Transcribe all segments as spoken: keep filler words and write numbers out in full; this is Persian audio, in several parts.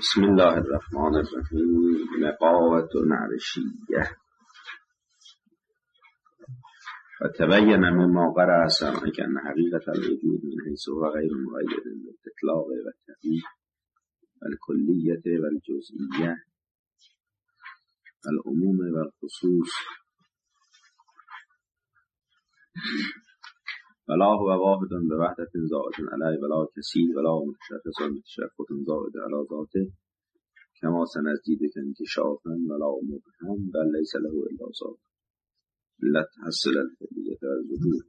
بسم الله الرحمن الرحیم. نقاوة نعرشیه. و تبین مما قرأ سمعک ان حقیقت الوجود من حیث هو غیر مقید بالاطلاق و التقیید و الکلیت و الجزئیه و العموم و الخصوص ولا هو واحد بوحدة زائد علیه ولا کثیر ولا متشخص متشفت زائد علی ذاته کما سنزدیدک انکشافا ولا مبهم بل لیس له الا ذات لا تحصل الکلیت و الظهور.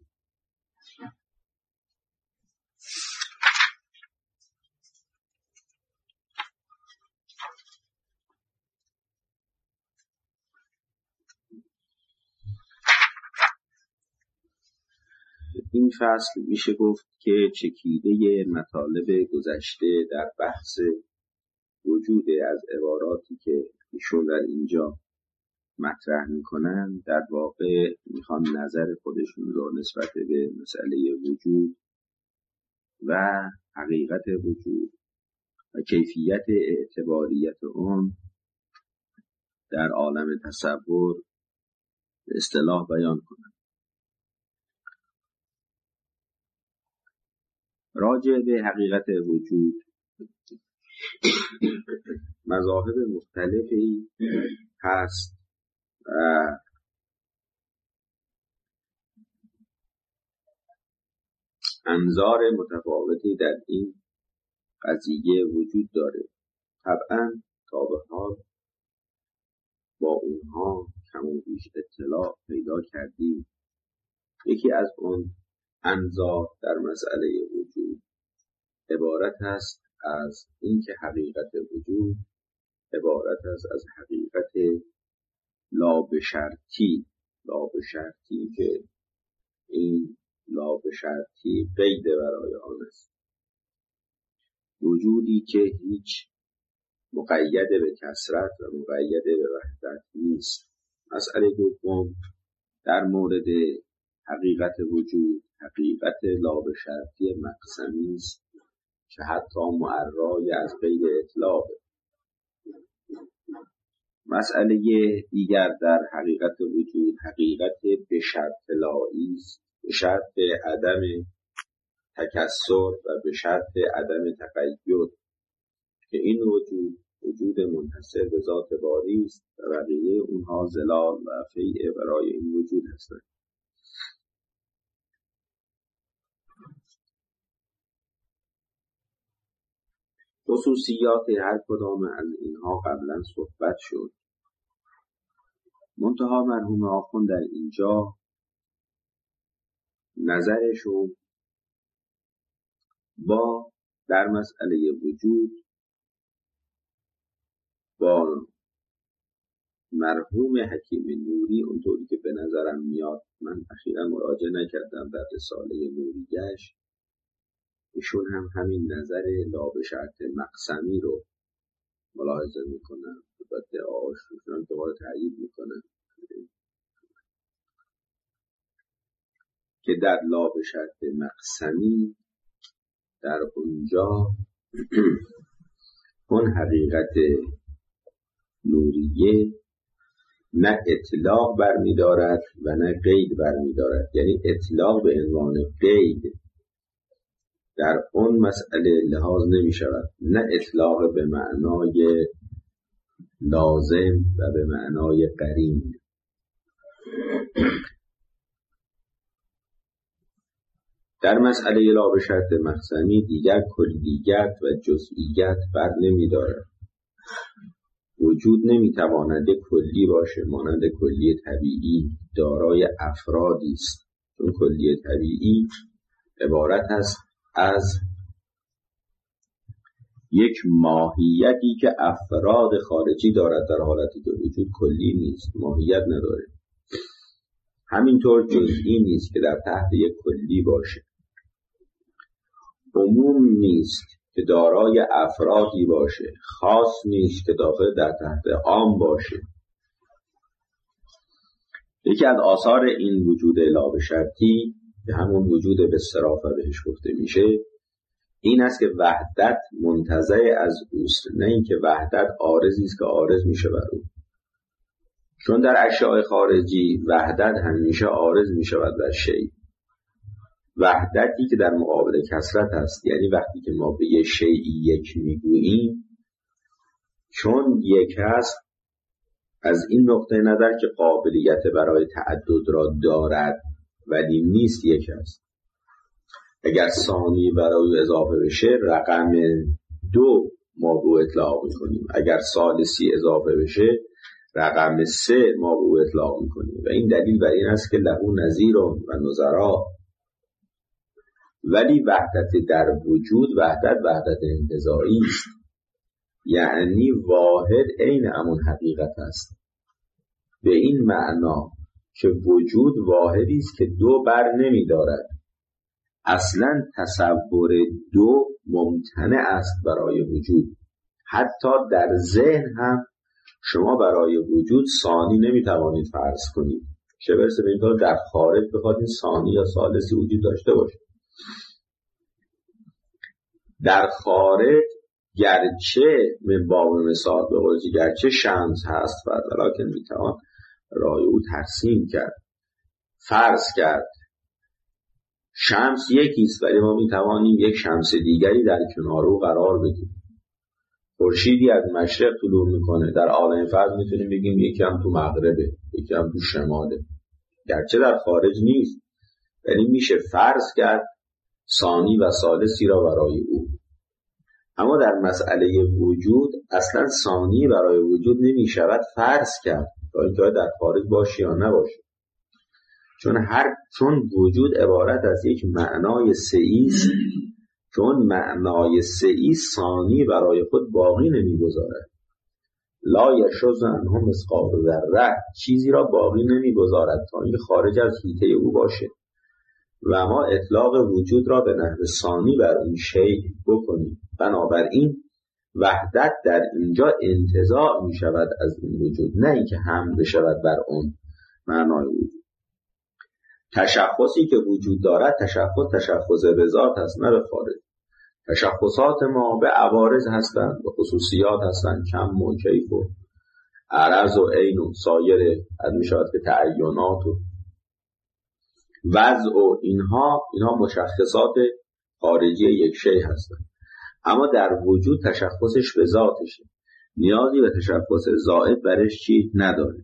این فصل میشه گفت که چکیده مطالب گذشته در بحث وجود از عباراتی که ایشون در اینجا مطرح میکنن در واقع میخوان نظر خودشون رو نسبت به مسئله وجود و حقیقت وجود و کیفیت اعتباریت اون در عالم تصور به اصطلاح بیان کنن. راجع به حقیقت وجود مذاهب مختلفی هست و انظار متفاوتی در این قضیه وجود داره. طبعا تا به حال با اونها کم و بیش اطلاع پیدا کردیم. یکی از اون انظار در مسئله وجود عبارت است از اینکه حقیقت وجود عبارت است از حقیقت لابشرطی لابشرطی که این لابشرطی قید برای آن است، وجودی که هیچ مقید به کثرت و مقید به وحدت نیست. مسئله دوم در مورد حقیقت وجود حقیقت لابشرطی مقسمی است که حتی معرای از قید اطلاق. مسئله دیگر در حقیقت وجود حقیقت به شرط لایی است، به شرط عدم تکثر و به شرط عدم تقید که این وجود وجود منحصر به ذات باری است و بقیه اونها ظلال و فیء برای این وجود هستند. خصوصیات هر کدام از اینها قبلا صحبت شد. منتها مرحوم آخوند در اینجا نظرشون با در مسئله وجود با مرحوم حکیم نوری اونطوری که به نظرم میاد، من اخیراً مراجعه نکردم در رساله نوریش، ایشون هم همین نظر لابشرط مقسمی رو ملاحظه میکنن و ادعاهاشون هم دوباره تأیید میکنن که در لابشرط مقسمی در اونجا اون حقیقت نوریه نه اطلاق برمی‌دارد و نه قید برمی‌دارد. یعنی اطلاق به عنوان قید در اون مسئله لحاظ نمی شود، نه اطلاق به معنای لازم و به معنای قرین. در مسئله لابشرط مقسمی دیگر کلیت و جزئیت بر نمی دارد. وجود نمی تواند کلی باشه مانند کلی طبیعی دارای افرادی است، چون کلی طبیعی عبارت است از یک ماهیتی که افراد خارجی دارد، در حالتی که وجود کلی نیست، ماهیت نداره. همینطور جزئی نیست که در تحت یک کلی باشه، عموم نیست که دارای افرادی باشه، خاص نیست که داخل در تحت عام باشه. یکی از آثار این وجود لابشرطی که همون وجود به صرافه بهش گفته میشه این است که وحدت منتزع از اوست، نه اینکه وحدت عارضی است که عارض میشه بر او. چون در اشیاء خارجی وحدت همیشه عارض میشود بر شیء. وحدتی که در مقابل کثرت است، یعنی وقتی که ما به یه شیئی یک میگوییم، چون یک است از این نقطه نظر که قابلیت برای تعدد را دارد ولی نیست یک است. اگر ثانی برای اضافه بشه رقم دو ما به اطلاق میکنیم، اگر ثالثی اضافه بشه رقم سه ما به اطلاق میکنیم و این دلیل بر این است که له نظیر و نظرا. ولی وحدت در وجود وحدت وحدت انتزاعی است، یعنی واحد عین همون حقیقت است، به این معنا که وجود واحدی است که دو بر نمی دارد. اصلا تصور دو ممتنع است برای وجود. حتی در ذهن هم شما برای وجود ثانی نمی توانید فرض کنید، چه برسه به اینکه در خارج بخواد این ثانی یا ثالثی وجود داشته باشه. در خارج گرچه من باب مثال به قولی گرچه شمس هست و ولیکن میتوان رای او ترسیم کرد، فرض کرد شمس یکیست ولی ما میتوانیم یک شمس دیگری در کنار او قرار بدیم. خورشیدی از مشرق طلوع میکنه، در عالم فرض میتونیم بگیم یکی هم تو مغربه یکی هم تو شماله، گرچه در خارج نیست ولی میشه فرض کرد ثانی و ثالثی را برای او. اما در مسئله وجود اصلا ثانی برای وجود نمی شود فرض کرد تا اینکه در خارج باشی یا نباشی، چون هر چون وجود عبارت از یک معنای سه‌ای است، چون معنای سه‌ای ثانی برای خود باقی نمیگذارد. لا یشذ عنه مثقال ذره، چیزی را باقی نمیگذارد تا اینکه خارج از حیطه او باشه و ما اطلاق وجود را به نحو ثانی بر اون شیء بکنیم. بنابراین وحدت در اینجا انتزاع می شود از این وجود، نه اینکه حمل بشود بر اون معنای وجود. تشخصی که وجود دارد تشخص تشخص به ذات است نه به خارج. تشخصات ما به عوارض هستند، به خصوصیات هستند، کم و کیف و عرض و عین و سایر از می شود که تعینات و وضع و اینها اینها مشخصات خارجی یک شیء هستند. اما در وجود تشخصش به ذاتشه، نیازی به تشخص زائد برش چی نداره.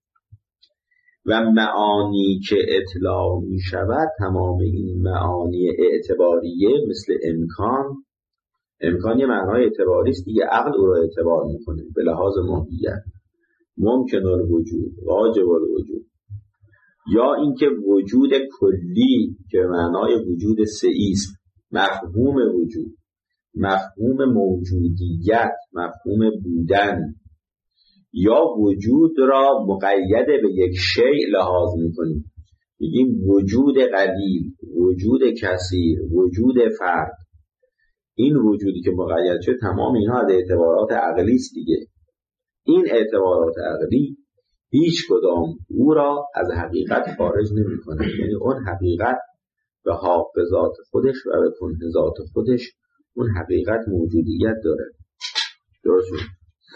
و معانی که اطلاق می شود تمام این معانی اعتباریه مثل امکان، امکان یه معنای اعتباری است دیگه، عقل او را اعتبار میکنه به لحاظ ماهیت، ممکن الوجود، واجب الوجود، یا اینکه وجود کلی که معنای وجود سه‌ای است، مفهوم وجود، مفهوم موجودیت، مفهوم بودن، یا وجود را مقید به یک شیء لحاظ میکنیم، میگیم وجود قلیل، وجود کثیر، وجود فرد. این وجودی که مقید شد تمام اینها از اعتبارات عقلی است دیگه. این اعتبارات عقلی هیچ کدام او را از حقیقت خارج نمی کنه، یعنی اون حقیقت به حافظات خودش و به کنهزات خودش اون حقیقت موجودیت داره. درست شد؟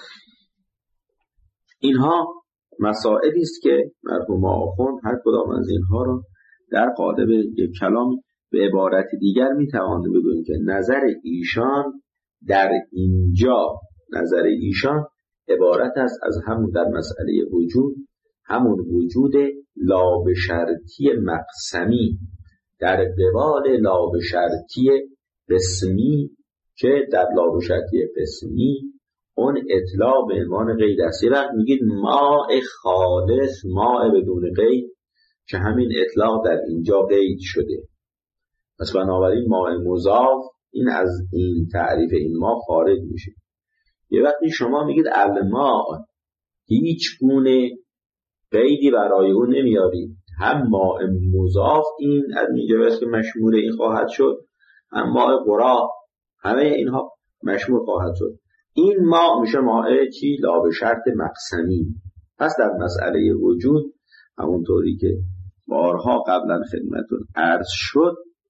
اینها مسائلی است که مرحوم آخوند هر کدام از اینها را در قالب یک کلام به عبارت دیگر میتوان بگوییم که نظر ایشان در اینجا، نظر ایشان عبارت است از همون در مسئله وجود، همون وجود لابشرطی مقسمی در قبال لابشرطی قسمی که در لابشرطی قسمی اون اطلاق به عنوان قید است. یه وقت میگید ماء خالص، ماء بدون قید، که همین اطلاق در اینجا قید شده. پس بنابراین ماء مضاف این از این تعریف این ماء خارج میشه. یه وقتی شما میگید الماء، هیچ گونه قیدی برای اون نمیارید، هم ماء مضاف این از اینجا که مشمول این خواهد شد، هم ماء قرا، همه اینها مشمول خواهد شد. این ماء میشه ماء چی؟ لا به شرط مقسمی. پس در مسئله وجود همونطوری که بارها قبلا خدمتون عرض شد،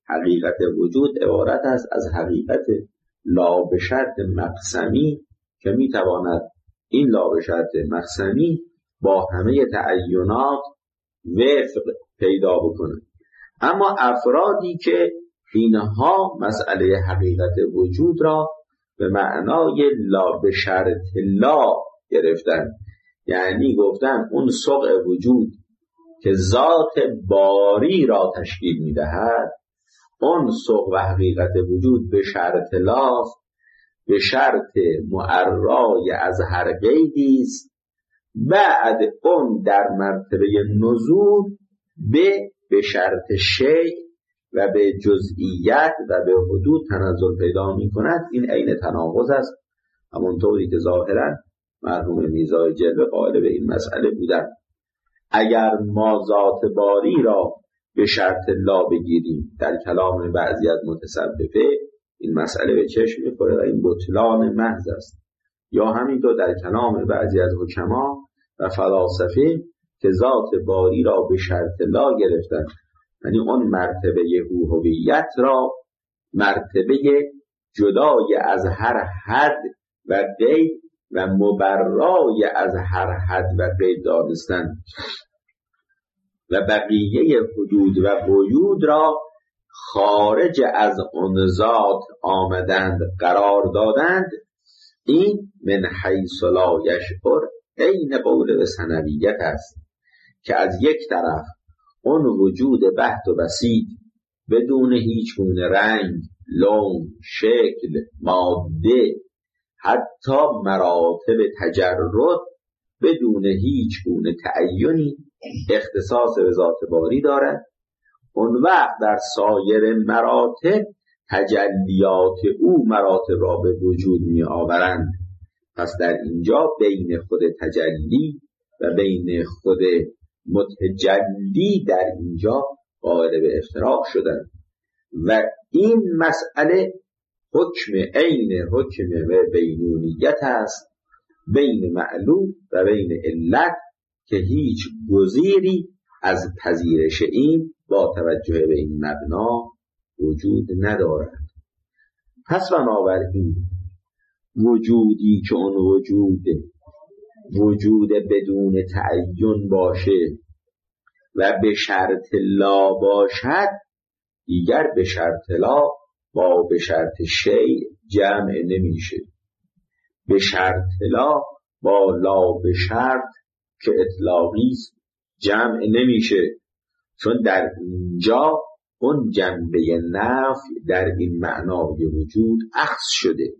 حقیقت وجود عبارت است از حقیقت لا به شرط مقسمی که میتواند این لا به شرط مقسمی با همه تعینات وفق پیدا بکنه. اما افرادی که اینها مسئله حقیقت وجود را به معنای لا به شرط لا گرفتن، یعنی گفتن اون سوق وجود که ذات باری را تشکیل میدهد، اون سوق و حقیقت وجود به شرط لاست، به شرط معرای از هر قیدی است. بعد اون در مرتبه نزول به به شرط شیء و به جزئیت و به حدود تنزل پیدا می کند. این عین تناقض است، همونطوری که ظاهرا مرحوم میرزای جلوه قائل به این مسئله بودن. اگر ما ذات باری را به شرط لا بگیریم در کلام بعضی از متصوفه، این مسئله به چشم می‌خوره و این بطلان محض است. یا همینطور در کلام بعضی از حکما و فلاسفه که ذات باری را به شرط لا گرفتن، یعنی اون مرتبه هویت را مرتبه جدای از هر حد و قید و مبرای از هر حد و قید دانستن و بقیه حدود و قیود را خارج از اون ذات آمدند قرار دادند. این من حیث لا یشعر عین قول به ثنویت است که از یک طرف اون وجود بحت و بسیط بدون هیچ گونه رنگ، لون، شکل، ماده، حتی مراتب تجرد بدون هیچ گونه تعینی اختصاص به ذات باری دارد. اون وقت در سایر مراتب تجلیات او مراتب را به وجود می آورند. پس در اینجا بین خود تجلی و بین خود متجلی در اینجا قائل به افتراق شدن و این مسئله حکم عین حکم بینونیت است بین معلوم و بین علت که هیچ گزیری از پذیرش این با توجه به این مبنا وجود ندارد. پس بنابراین وجودی که اون وجود وجود بدون تعین باشه و به شرط لا باشد، دیگر به شرط لا با به شرط شیء جمع نمیشه. به شرط لا با لا به شرط که اطلاقی است جمع نمیشه، چون در اینجا اون جنبه نفی در این معنای وجود اخذ شده.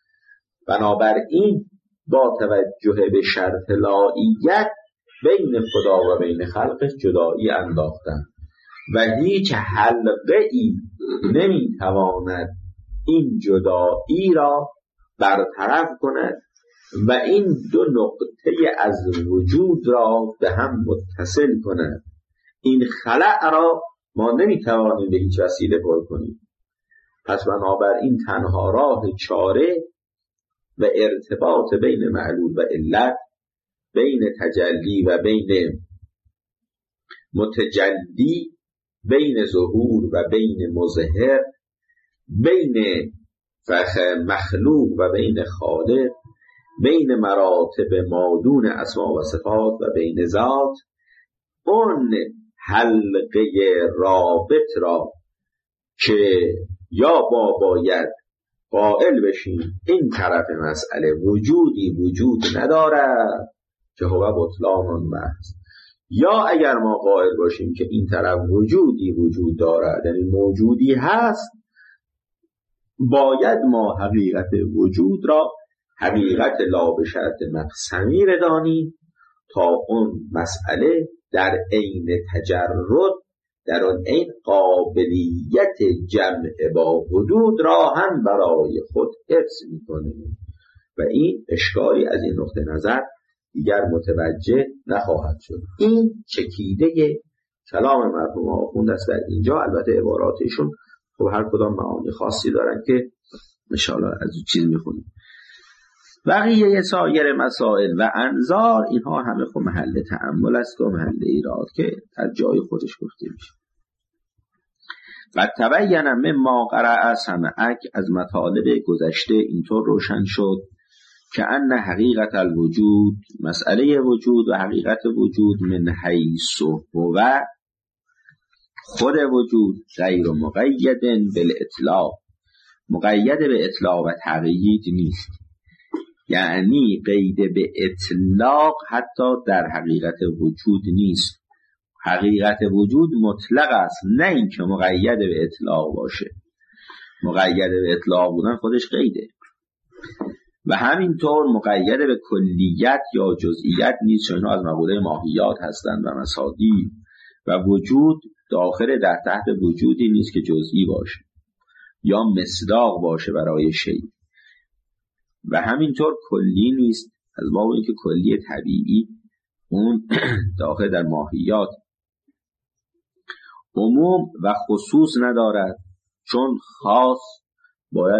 بنابراین با توجه به شرط لاییت بین خدا و بین خلقش جدایی انداختن و هیچ حلقه ای نمیتواند این جدایی را برطرف کند و این دو نقطه از وجود را به هم متصل کند. این خلأ را ما نمیتوانیم به هیچ وسیله پر کنیم. پس بنابراین تنها راه چاره و ارتباط بین معلول و علت، بین تجلی و بین متجلی، بین ظهور و بین مظهر، بین مخلوق و بین خالق، بین مراتب مادون اسما و صفات و بین ذات، اون حلقه رابط را که یا با باید قائل بشیم این طرف مسئله وجودی وجود ندارد که هو بطلان محض، یا اگر ما قائل باشیم که این طرف وجودی وجود دارد یعنی موجودی هست، باید ما حقیقت وجود را حقیقت لا به شرط مقسمی بدانیم تا اون مسئله در عین تجرد در اون عین قابلیت جمع با حدود را هم برای خود حفظ می‌کنه و این اشکالی از این نقطه نظر دیگر متوجه نخواهد شد. این چکیده کلام مرحوم آخوند است در اینجا. البته عباراتشون خب هر کدام معانی خاصی دارن که انشاءالله از اون چیز میخونیم. بقیه سایر مسائل و انظار اینها همه خب محل تأمل است و محل ایراد که در جای خودش گفته میشه. و تبین مما قرأ سمعک، از مطالب گذشته اینطور روشن شد که ان حقیقت الوجود، مسئله وجود و حقیقت وجود، من حیث هو، خود وجود، غیر مقید بالاطلاق، مقید به اطلاق و تقیید نیست. یعنی قید به اطلاق حتی در حقیقت وجود نیست. حقیقت وجود مطلق است، نه اینکه مقید به اطلاق باشه. مقید به اطلاق بودن خودش قیده. و همینطور مقید به کلیت یا جزئیت نیست، چون از مقوله ماهیات هستند و مصادیق، و وجود داخل در تحت وجودی نیست که جزئی باشه یا مصداق باشه برای شیء. و همینطور کلی نیست، از باب اینکه کلی طبیعی اون داخل در ماهیات. عموم و خصوص ندارد، چون خاص باید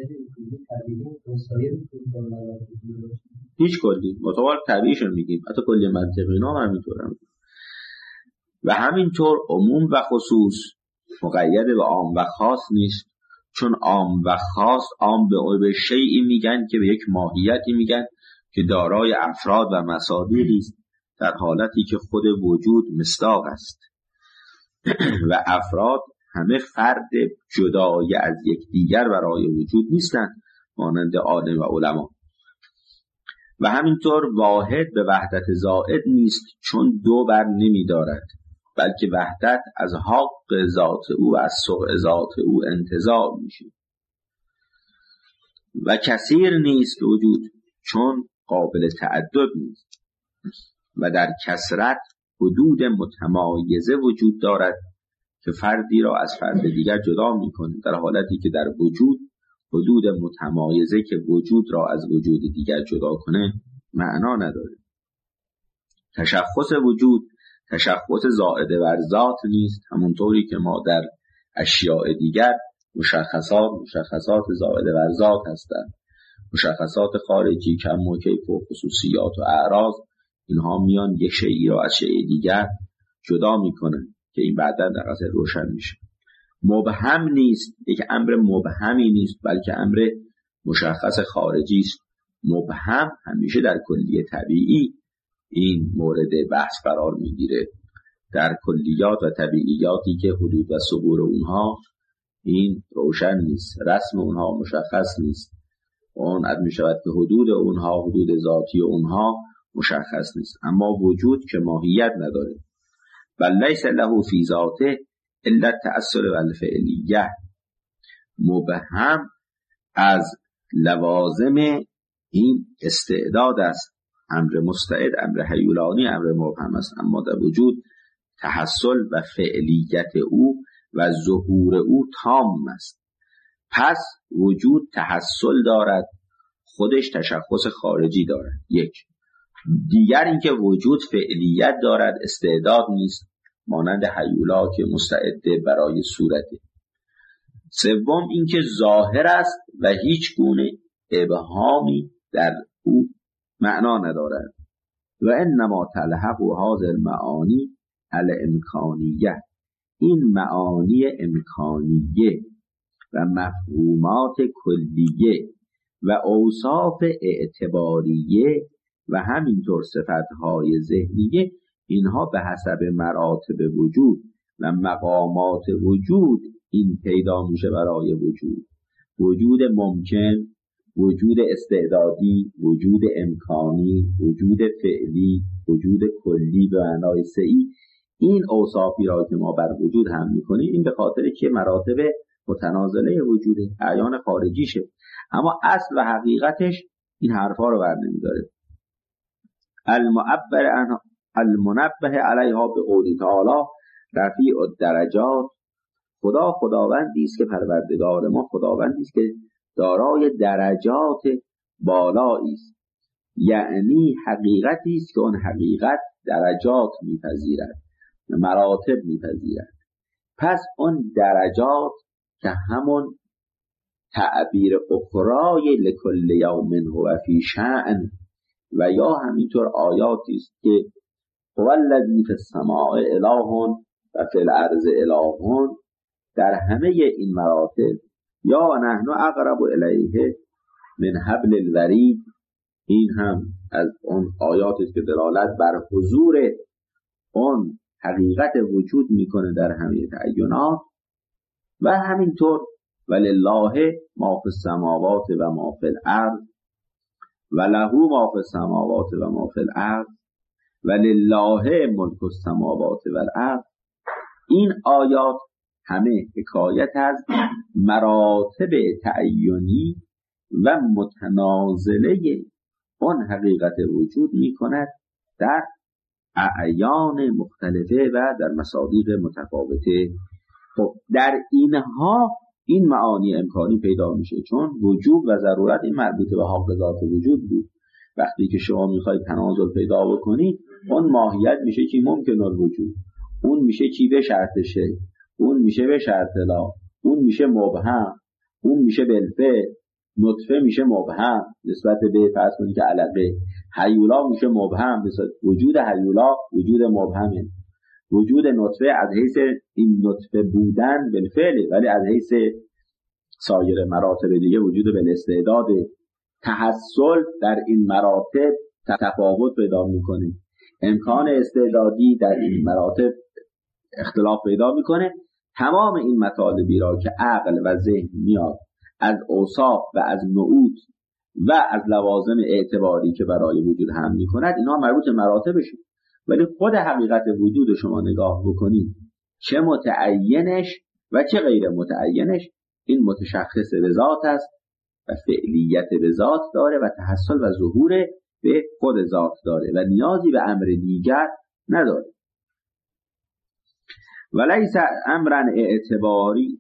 هیچ کلی مطابق طبیعیش میگیم، حتی کلی منطقی اینا همینطور هم. و همینطور عموم و خصوص مقید به عام و خاص نیست، چون عام و خاص، عام به شیئی میگن که به یک ماهیتی میگن که دارای افراد و مصادیقی است، در حالتی که خود وجود مصداق است و افراد همه فرد جدای از یکدیگر برای وجود نیستند، مانند عالم و علما. و همینطور واحد به وحدت زائد نیست، چون دو بر نمی دارد، بلکه وحدت از حق ذات او و از سوء ذات او انتزاع میشه. و کثیر نیست وجود، چون قابل تعدد نیست. و در کثرت حدود متمایزه وجود دارد که فردی را از فرد دیگر جدا میکنه، در حالتی که در وجود حدود متمایزه که وجود را از وجود دیگر جدا کنه معنا نداره. تشخص وجود تشخص زائد بر ذات نیست، همونطوری که ما در اشیاء دیگر مشخصات مشخصات زائد بر ذات هستند. مشخصات خارجی کم و کیف و خصوصیات و اعراض، اینها میان یک شیئی را از شیء دیگر جدا میکنن که این بعدا در اصل روشن میشه. مبهم نیست، یک امر مبهمی نیست، بلکه امر مشخص خارجی است. مبهم همیشه در کلیه طبیعی این مورد بحث قرار میگیره. در کلیات و طبیعیاتی که حدود و ثبور اونها این روشن نیست، رسم اونها مشخص نیست، اون اد میشود که حدود اونها، حدود ذاتی اونها مشخص نیست. اما وجود که ماهیت نداره، بل لیس له فی ذاته الا التأثر والفعلیه. مبهم از لوازم این استعداد است. امر مستعد، امر هیولانی، امر مبهم است. اما در وجود تحصل و فعلیت او و ظهور او تام است. پس وجود تحصل دارد، خودش تشخص خارجی دارد. یک دیگر اینکه وجود فعلیت دارد، استعداد نیست، مانند هیولا که مستعد برای صورته. سوم اینکه ظاهر است و هیچ گونه ابهامی در او معنا ندارد. و انما تلحق هذه المعانی الامکانیه، این معانی امکانیه و مفهومات کلیه و اوصاف اعتباریه و همینطور صفتهای ذهنیه، اینها به حسب مراتب وجود و مقامات وجود این پیدا میشه برای وجود. وجود ممکن، وجود استعدادی، وجود امکانی، وجود فعلی، وجود کلی به معنای سعی. این اوصافی را که ما بر وجود هم میکنیم، این به خاطر که مراتب متنازله وجود اعیان خارجیشه، اما اصل و حقیقتش این حرفا رو بر نمیداره. المعبر عنها المنبه علیها به قولی تعالی رفیع الدرجات. خدا خداوندی است که پروردگار ما خداوندی است که دارای درجات بالایی است، یعنی حقیقتی است که اون حقیقت درجات میپذیرد، مراتب میپذیرد. پس اون درجات که همون تعبیر اخرای لکل یوم هو فی شأن، و یا همینطور آیاتی است که هو الذی فی السماء اله و فی الارض اله در همه این مراتب یا نحن اقرب الیه من حبل الورید. این هم از اون آیاتی است که دلالت بر حضور اون حقیقت وجود میکنه در همه تعینات. و همینطور ولله ما فی السماوات و ما فی الارض وله ما فی السماوات و ما فی الارض ولله ملک السماوات و الارض. این آیات همه حکایت از مراتب تعینی و متنازله اون حقیقت وجود می کند در اعیان مختلفه و در مصادیق متفاوته. خب در اینها این معانی امکانی پیدا میشه، چون وجود و ضرورت این مربوط به حافظات وجود بود. وقتی که شما میخواید تنازل پیدا بکنید، اون ماهیت میشه چی؟ ممکن الوجود. اون میشه چی؟ به شرط شی. اون میشه به شرط لا. اون میشه مبهم. اون میشه بالفعل. نطفه میشه مبهم نسبت به فرض کنید که علقه. هیولا میشه مبهم، وجود هیولا وجود مبهمه. وجود نطفه از حیث این نطفه بودن بالفعل، ولی از حیث سایر مراتب دیگه وجود بالاستعداد. تحصل در این مراتب تفاوت پیدا میکنه. امکان استعدادی در این مراتب اختلاف پیدا میکنه. تمام این مطالبی را که عقل و ذهن میاد از اوصاف و از نعوت و از لوازم اعتباری که برای وجود هم میکند، اینا مربوط مراتبشه. ولی خود حقیقت وجود شما نگاه بکنید، چه متعینش و چه غیر متعینش، این متشخص به ذات است و فعلیت به ذات داره و تحصل و ظهور به خود ذات داره و نیازی به امر دیگر نداره. ولیس امرا اعتباری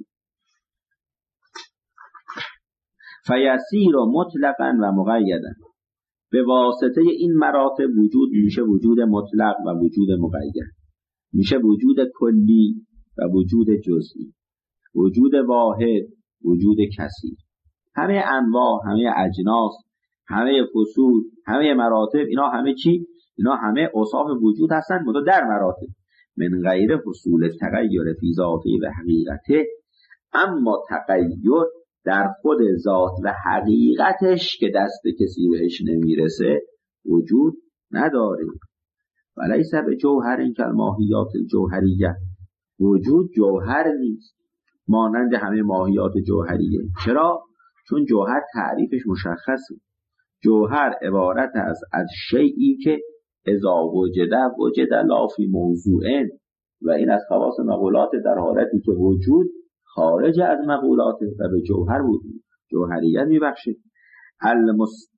فیسیر مطلقا و مقیدا. به واسطه این مراتب وجود میشه وجود مطلق و وجود مقید، میشه وجود کلی و وجود جزئی، وجود واحد، وجود کثیر. همه انواع، همه اجناس، همه فصول، همه مراتب، اینا همه چی؟ اینا همه اوصاف وجود هستند، منتها در مراتب. من غیر فصول تغییر فی ذاته و حقیقته. اما تغییر در خود ذات و حقیقتش که دست کسی بهش نمیرسه وجود نداره. ولیس به جوهر کالماهیات الجوهریه. وجود جوهر نیست مانند همه ماهیات جوهریه. چرا؟ چون جوهر تعریفش مشخصه. جوهر عبارت است از شیئی که اذا وجد وجد لا فی موضوعن، و این از خواص مقولات در حالتی که وجود خارج از مقولات و به جوهر بود جوهریت میبخشه. المس...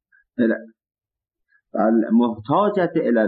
المحتاجت الى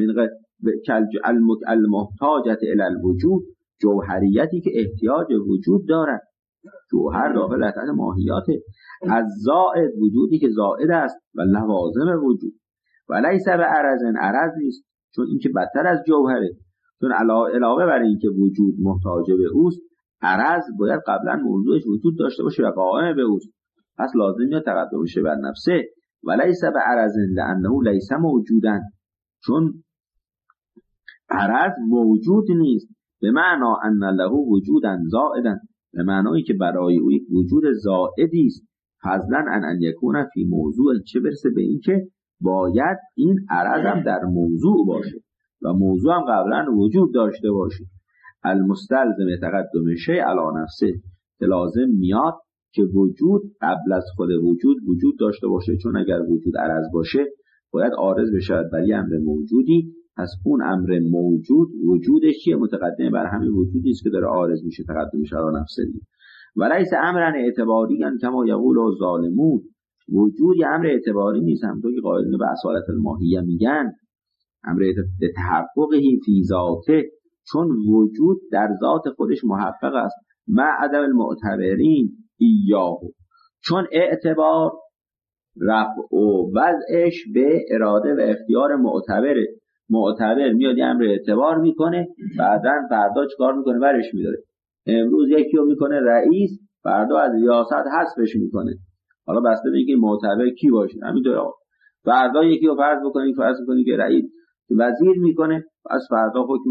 المحتاجت الى الوجود، جوهریتی که احتیاج وجود دارد. جوهر داخل از ماهیاته. از زائد، وجودی که زائد است و لوازم وجود. ولیس به عرض، عرض نیست، چون این که بدتر از جوهره. چون علاوه بر این که وجود محتاج به اوست، عرض باید قبلا موضوعش وجود داشته باشه و قائم به اوست، پس لازم یا تقدم شه بر نفسه. ولیس به عرض لانه لیس موجودن، چون عرض موجود نیست. به معنا ان له وجودا زائدا، به معنایی که برای او یک وجود زائدی است. فضلا ان ان یکون فی موضوع، چه برسه به این که باید این عرض هم در موضوع باشه و موضوع هم قبلا وجود داشته باشه. المستلزم تقدم شیء علی نفسه، که لازم میاد که وجود قبل از خود وجود وجود داشته باشه. چون اگر وجود عرض باشه باید عارض بشه برای امر موجودی. پس اون امر موجود وجودش چیه؟ متقدم بر همین وجودی است که داره عارض میشه، تقدمش علی نفسه دی. ولیس امرا اعتباریا کما یقول الظالمون. وجود یه امر اعتباری نیست، همونطور که قائلین به اصالت الماهیه میگن. امر تحققی فی ذاته، چون وجود در ذات خودش محقق است. مع عدم المعتبرین ایاه، چون اعتبار رفع و وضعش به اراده و اختیار معتبره. معتبر میاد یه امر اعتبار میکنه، بعداً فردا چیکار میکنه؟ برش میداره. امروز یکی رو میکنه رئیس، فردا از ریاست حذفش میکنه. حالا بسته به اینکه معتبر کی باشه. همینطور فردا یکی رو فرض بکنید فرض بکنید که رئیس وزیر میکنه، پس فردا حکم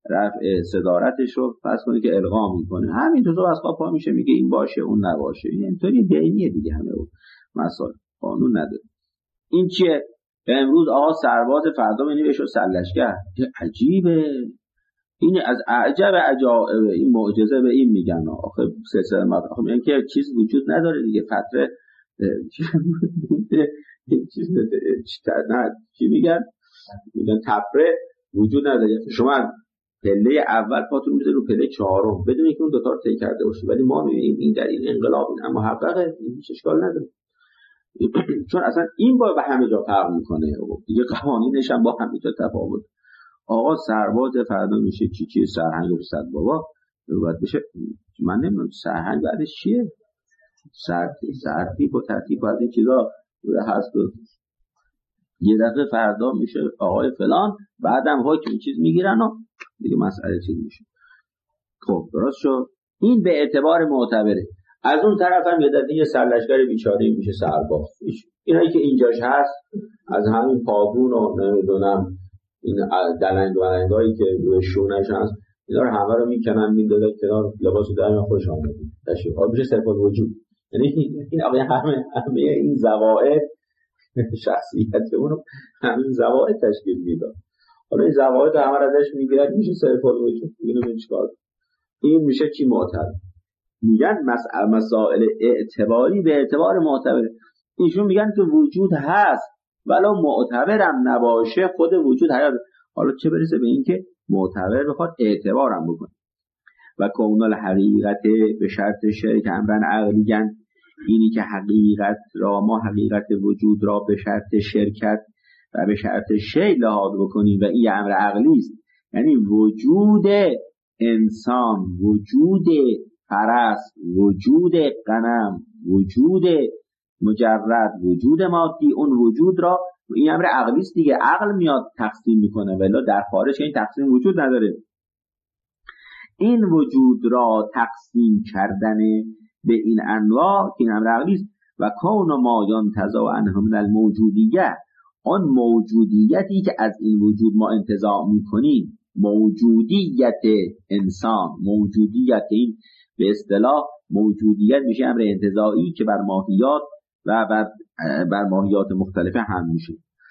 رفع صدارتش رو فرض کنید که الغا میکنه، همین تو از خواب پا میشه میگه این باشه اون نباشه. این اینطوری دینیه دیگه، همه اون مسائل قانون نداره. این چیه؟ امروز آقا سرباز فردا بینی بهش سرلشگر. عجیبه، این از اعجب عجائب این معجزه به این میگن. آخه سلسله مراتب، آخه میگن که چیز وجود نداره دیگه، فتره چیز نه چی میگن؟ میگن تفره وجود نداره. شما پله اول پاتون میذاره رو پله چهارم بدون اینکه اون دو تا رو طی کرده باشه، ولی ما میبینیم این در این انقلاب این اما محققه، هیچ اشکال نداره. چون اصلا این با به همه جا فرق میکنه دیگه، قوانینش هم با همه جا تفاوت. آقا سرباز فردا میشه چی چی سرهنگ و صد بابا بعد بشه. من نمیدونم سرهنگ بعدش چیه؟ سرتی سرتی با ترتیب بعد این چیزا هست و یه دفعه فردا میشه آقای فلان، بعدم حکم چیز میگیرن و دیگه مسئله چیز میشه. خب درست شد. این به اعتبار معتبره. از اون طرف هم یه دفعه یه سرلشکر بیچاره میشه سرباز. اینایی که اینجاش هست از همین پاگون و نمیدونم این دلنگ و دلنگایی که روی شونش هست اینا رو همه رو میکنن میندازن کنار، لباسو در خوش آمدید تشریف آب میشه صفات وجود. یعنی این آقای همه همه این زوائد شخصیت اونو همین زوائد تشکیل میداد. حالا این زوائد همه رو ازش میگیرن میشه صفات وجود. اینو من چیکار؟ این میشه چی معتبر؟ میگن مسائل مسائل اعتباری به اعتبار معتبره. ایشون میگن که وجود هست ولو معتبرم نباشه خود وجود حیات. حالا چه برسه به این که معتبر بخواد اعتبارم بکنه. و کون الحقیقت به شرط شرک امرن عقلیگن، اینی که حقیقت را ما حقیقت وجود را به شرط شرکت و به شرط شی لحاظ بکنیم و این امر عقلی است. یعنی وجود انسان، وجود فرس، وجود غنم، وجود مجرد، وجود مادی، اون وجود را این امر عقلی است دیگه. عقل میاد تقسیم میکنه ولی در خارج این تقسیم وجود نداره. این وجود را تقسیم کردن به این انواع که این امر عقلی است. و کون ما ینتزع عنه من الموجودیت، آن موجودیتی که از این وجود ما انتزاع میکنیم، موجودیت انسان، موجودیت این به اصطلاح موجودیت میشه امر انتزاعی که بر ماهیات و بر, بر ماهیات مختلفه هم میشه.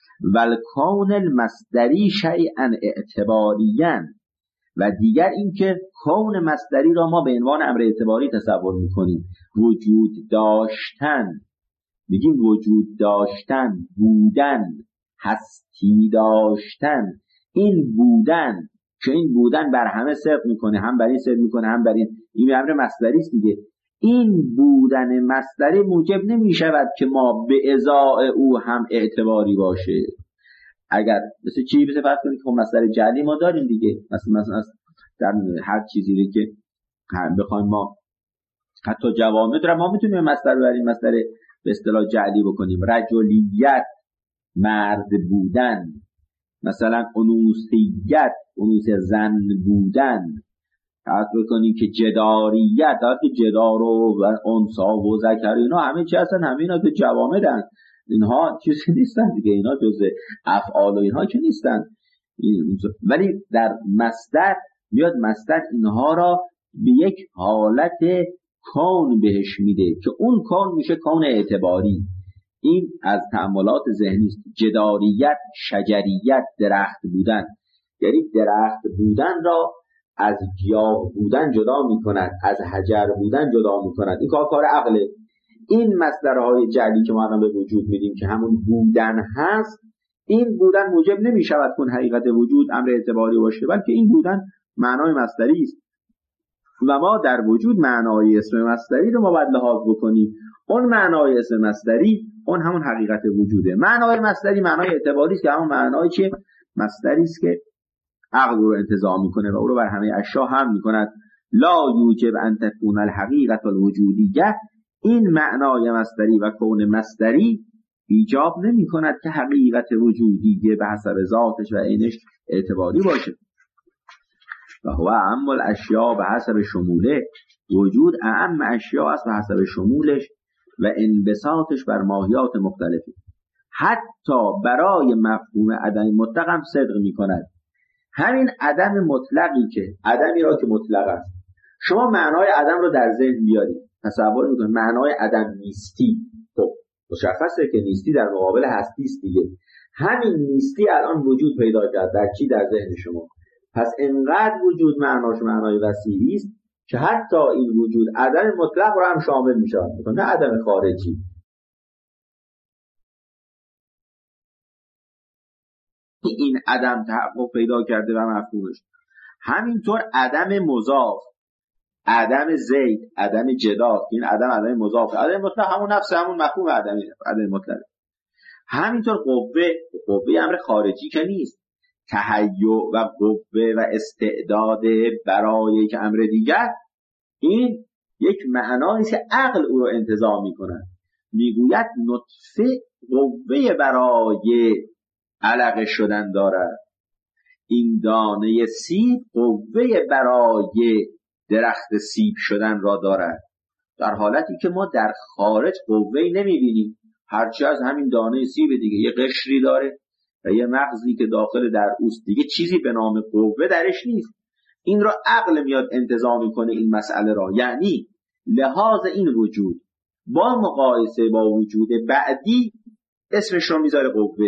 والکون المصدری شیئا اعتباریا، و دیگر اینکه کون مصدری را ما به عنوان امر اعتباری تصور میکنیم. وجود داشتن، میگیم وجود داشتن، بودن، هستی داشتن. این بودن که این بودن بر همه صدق میکنه، هم بر این صدق میکنه هم بر این، این امر مصدری است دیگه. این بودن مصدری موجب نمیشود که ما به ازای او هم اعتباری باشه. اگر مثل چی بشه فرض کنید که مصدر جعلی ما داریم دیگه، مثلا مثلا در هر چیزی رو که بخوایم ما حتی جوامع را ما میتونیم مصدر ببریم، مصدر به اصطلاح جعلی بکنیم. رجلیت، مرد بودن، مثلا انوثیت، انوث زن بودن. فرض بکنیم که جداریت، که جدار و انثا و ذکر اینا همه چی هستن، همه اینا که جوامعن، اینها چیزی نیستن دیگه، اینا جزء افعال و اینها که نیستن. ولی در مصدر بیاد مصدر اینها را به یک حالت کون بهش میده که اون کون میشه کون اعتباری. این از تأملات ذهنی است. جداریت، شجریت، درخت بودن، یعنی درخت بودن را از گیاه بودن جدا میکند، از حجر بودن جدا میکند. این کار کار عقله. این مصدرهای جعلی که ما الان به وجود میدیم که همون بودن هست، این بودن موجب نمیشود که حقیقت وجود امر اعتباری باشه، بلکه این بودن معنای مصدری است و ما در وجود معنای اسم مصدری رو ما باید لحاظ بکنیم. اون معنای اسم مصدری اون همون حقیقت وجوده. معنای مصدری معنای اعتباری است که همون معنایی که مصدری است که عقل رو انتزاع میکنه و او رو بر همه اشیا هم میکند. لا یوجب ان تکون الحقیقت الوجودیه، این معنای مصدری و کون مصدری ایجاب نمی کند که حقیقت وجودیه به حسب ذاتش و عینش اعتباری باشه. و هو اعم الاشیاء به حسب شموله، وجود اعم اشیاء است به حسب شمولش و انبساطش بر ماهیات مختلفی. حتی برای مفهوم عدم مطلق هم صدق می کند. همین عدم مطلقی که عدمی را که مطلق است، شما معنای عدم رو در ذهن بیارید، تصور میکنید معنای عدم نیستی. خب مشخصه که نیستی در مقابل هستی است دیگه. همین نیستی الان وجود پیدا کرد در چی؟ در ذهن شما. پس انقدر وجود معناش معنای وسیعی است که حتی این وجود عدم مطلق رو هم شامل میشه، نه عدم خارجی. این عدم تحقق پیدا کرده و مفهومش. همینطور عدم مضاف، عدم زید، عدم جدال، این عدم عدم مضاف، عدم مطلق همون نفس همون مفهوم عدم عدم مطلق. همینطور قوه، قوه امر خارجی که نیست. تهیع و قوه و استعداد برای یک امر دیگر، این یک معنایی که عقل او رو انتزاع میکنه. میگوید نطفه قوه برای علقه شدن دارد، این دانه سیب قوه برای درخت سیب شدن را دارد. در حالتی که ما در خارج قوه‌ای نمیبینیم، هرچی از همین دانه سیب دیگه یه قشری داره و یه مغزی که داخل در اوست، دیگه چیزی به نام قوه درش نیست. این را عقل میاد انتزاع میکنه این مسئله را، یعنی لحاظ این وجود با مقایسه با وجود بعدی اسمش رو میذاره قوه،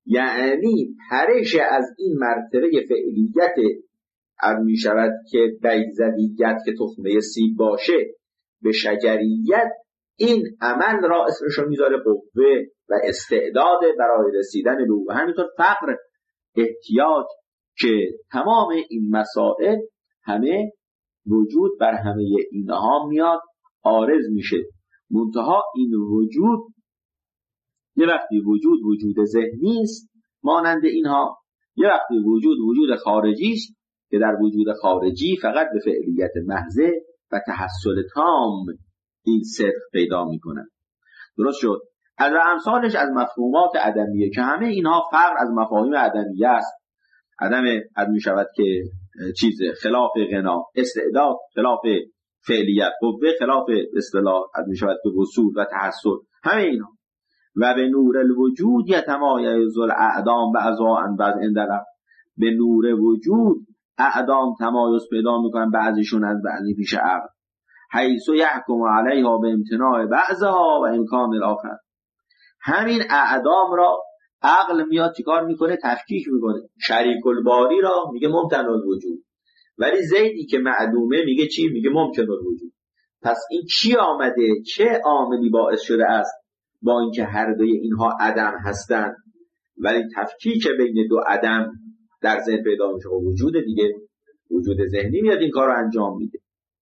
یعنی پرش از این مرتبه فعلیت می شود که بیضویت که تخمه سیب باشه به شجریت، این عمل را اسمش رو میذاره قوه و استعداد برای رسیدن به او. و همینطور فقر، احتیاج، که تمام این مسائل همه وجود بر همه اینها میاد عارض میشه. منتها این وجود یه وقتی وجود وجود ذهنی است مانند اینها، یه وقتی وجود وجود خارجی است که در وجود خارجی فقط به فعلیت محضه و تحصل تام این صدق پیدا میکنن. درست شد؟ از امثالش از مفهومات عدمیه که همه اینها فقر از مفاهیم عدمیه است. عدم عدم می شود که چیز خلاف غنا، استعداد خلاف فعلیت، قوه خلاف اصطلاح، عدم می شود که وصول و تحصل، همه اینها. و به نور الوجود یتمایز الاعدام بعضا بعض اندلق، به نور وجود اعدام تمایز پیدا میکنن بعضیشون از بعضی پیش عقل، حیث یحکم علیها به امتناع بعضها و امکان الاخر. همین اعدام را عقل میاد چیکار میکنه؟ تفکیک میکنه. شریک الباری را میگه ممتنع الوجود، ولی زیدی که معدومه میگه چی؟ میگه ممکن الوجود. پس این چی آمده؟ چه عاملی باعث شده است با اینکه هر دوی اینها عدم هستند ولی تفکیک بین دو عدم در ذهن پیدا میشه؟ وجود دیگه، وجود ذهنی میاد این کار رو انجام میده.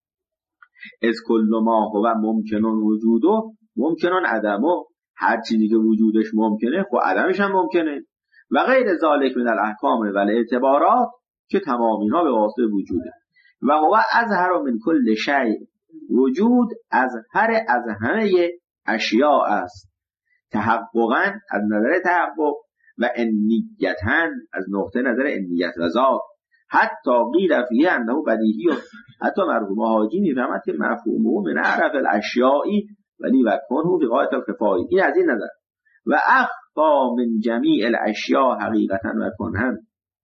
از کل ما هو ممکنون وجودو ممکنون عدمو، هر چیزی که وجودش ممکنه خب عدمش هم ممکنه. و غیر ذالک من الاحکام و الاعتبارات، که تمام اینا به واسطه وجوده. و هو اظهر من کل شیء، وجود از هر از همه اشیاء است، تحققاً از نظر تحقق و انیتاً از نقطه نظر انیت و ذات. حتی قیل فیه انه بدیهی، حتی مرحوم حاجی میفهمد که مفهومه من عرف الاشیائی ولی و کنه بغایت الخفایی. این از این نظر. و اخفا من جمیع الاشیاء حقیقتا و کنهم،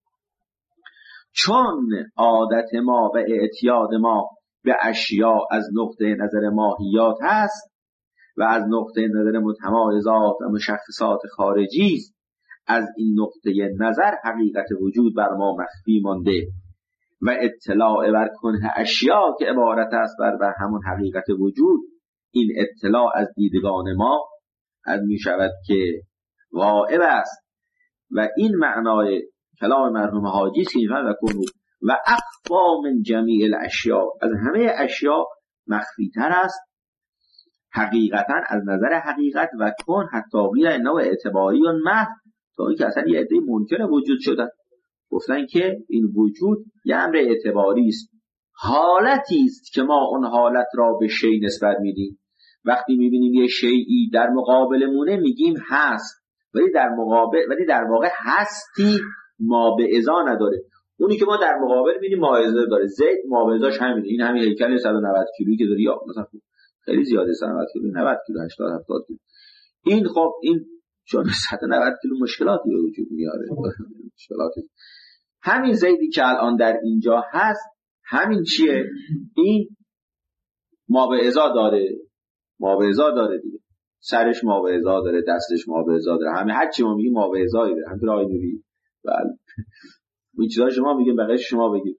چون عادت ما و اعتیاد ما به اشیاء از نقطه نظر ماهیات هست و از نقطه نظر متمایزات و مشخصات خارجی است، از این نقطه نظر حقیقت وجود بر ما مخفی مانده و اطلاع بر کنه اشیاء که عبارت است بر, بر همون حقیقت وجود، این اطلاع از دیدگان ما از می شود که غائب است. و این معنای کلام مرحوم حاجی است که و کنو و اخفا من جمیع الاشیاء، از همه اشیاء مخفی تر است حقیقتا از نظر حقیقت و کن حتی غیر انه اعتباری و محض، تا اینکه اصلا یه عده منکر وجود شدن، گفتن که این وجود یه امر اعتباری است، حالتی است که ما اون حالت را به شی نسبت میدیم. وقتی میبینیم یه شیئی در مقابلمونه میگیم هست، ولی در مقابل ولی در واقع هستی ما به ازا نداره. اونی که ما در مقابل میبینیم ما ازا داره. زید ما به ازاش همینه. این همین هیکل صد و نود کیلویی که داری، یا مثلا خیلی زیاده صد و نود کیلو، نود کیلو، هشتاد هفتاد کیلو. این خب این چون صد و نود کیلو مشکلاتی به وجود میاره، مشکلات همین زیدی که الان در اینجا هست همین چیه؟ این ما به ازا داره، ما به ازا داره دیگه، سرش ما به ازا داره، دستش ما به ازا داره، همه هر چی ما میگیم ما به ازایی داره. همینطور آقای نوری بله این چیزا شما میگیم بقیه شما بگید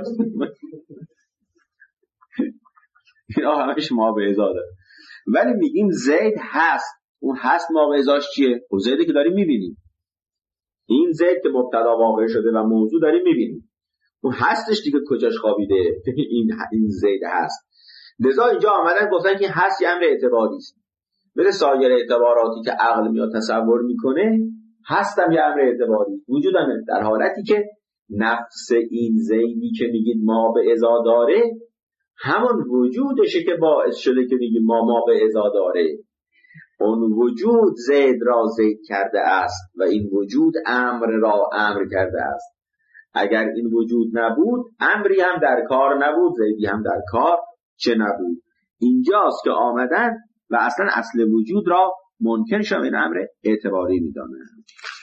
اینا همش ما به ازا داره. ولی میگیم زید هست. اون هست ما به ازاش چیه؟ اون زیدی که داریم میبینیم، این زید که مبتدا واقع شده و موضوع داریم میبینیم، اون هستش دیگه کجاش خوابیده؟ این این زید هست. لذا اینجا آمدن گفتن که هست یه امر اعتباری است، مثل سایر اعتباراتی که عقل میاد تصور میکنه، هستم یه امر اعتباری است، وجودم در حالتی که نفس این زیدی که میگید ما به ازا داره همون وجودشه که باعث شده که میگید ما ما به ازا داره. اون وجود زید را زید کرده است و این وجود امر را امر کرده است. اگر این وجود نبود امری هم در کار نبود، زیدی هم در کار چه نبود. اینجاست که آمدن و اصلا اصل وجود را منکر شو این امر اعتباری میدانند.